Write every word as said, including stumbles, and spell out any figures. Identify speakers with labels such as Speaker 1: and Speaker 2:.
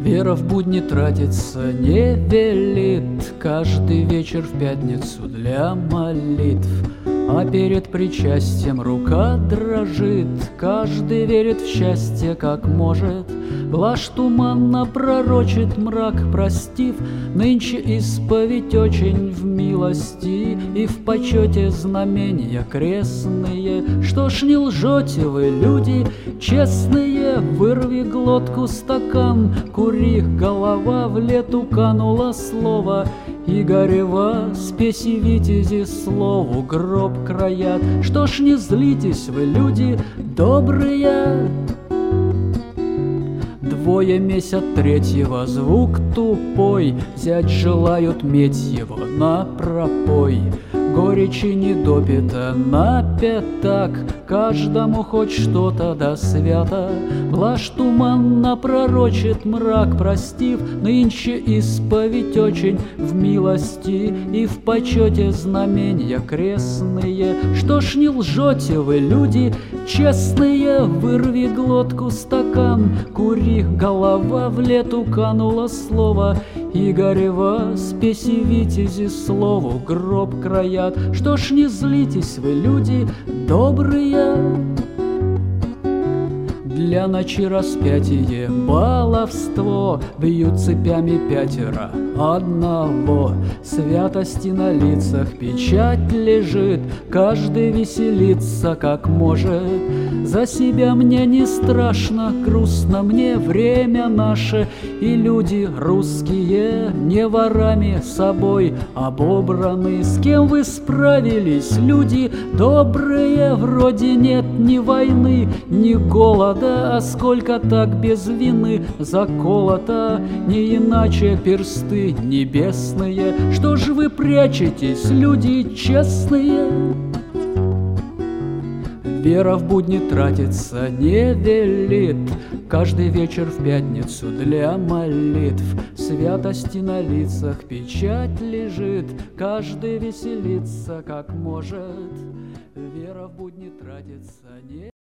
Speaker 1: Вера в будни тратиться не велит, каждый вечер в пятницу для молитв. А перед причастием рука дрожит, каждый верит в счастье как может. Блажь туманно пророчит мрак, простив, нынче исповедь очень в милости и в почете знамения крестные. Что ж не лжете вы, люди честные, вырви глотку стакан, кури, голова в лету канула слово, Игорева спеси витязи слову гроб краят. Что ж не злитесь вы, люди добрые? Двое месят третьего, звук тупой, взять желают медь его на пропой. Горечи недопито на пятак, каждому хоть что-то да свято. Блажь туманно пророчит мрак, простив, нынче исповедь очень в милости и в почете знамения крестные. Что ж не лжете вы, люди честные, вырви глотку стакан, кури, голова в лету канула слово, Игорева спеси витязи слову гроб краят. Что ж не злитесь вы, люди добрые? Для ночи распятие, баловство, бьют цепями пятеро одного. Святости на лицах печать лежит, каждый веселится как может. За себя мне не страшно, грустно мне время наше, и люди русские не ворами собой обобраны. С кем вы справились, люди добрые? Вроде нет ни войны, ни голода, а сколько так без вины заколото, не иначе персты небесные. Что ж вы прячетесь, люди честные? Вера в будни тратиться не велит, каждый вечер в пятницу для молитв. Святости на лицах печать лежит, каждый веселится как может. Вера в будни тратиться не